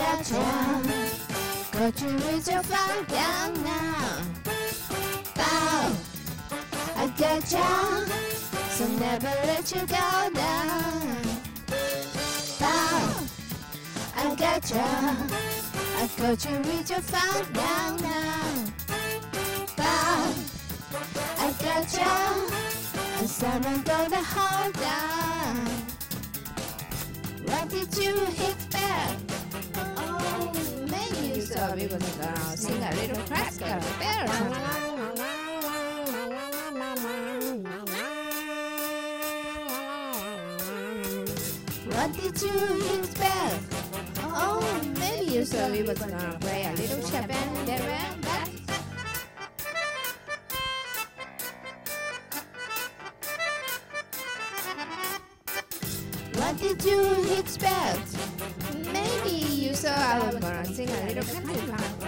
gotcha. Got you with your fire down now. Bow, I gotcha. So never let you go down. Bow, I gotcha. I got you with your fire down now. Bow, I gotcha. And someone gonna hold down. What did you hit back? Oh, maybe you saw we was gonna sing a little classical bear or something. What did you expect? Oh, maybe you saw we was gonna play a little Chopin there, but what did you expect? Maybe you saw I was gonna sing a little country